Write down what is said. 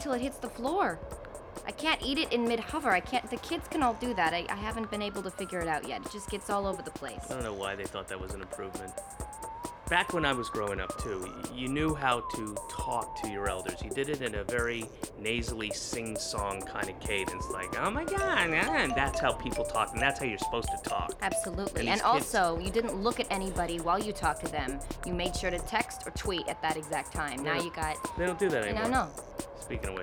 till it hits the floor. I can't eat it in mid-hover. I can't. The kids can all do that. I haven't been able to figure it out yet. It just gets all over the place. I don't know why they thought that was an improvement. Back when I was growing up, too, you knew how to talk to your elders. You did it in a very nasally sing-song kind of cadence, like, oh my God, and that's how people talk, and that's how you're supposed to talk. Absolutely. And And these kids- also, you didn't look at anybody while you talked to them. You made sure to text or tweet at that exact time. Now Yeah. you got, They don't do that you anymore. know, no. Speaking of which.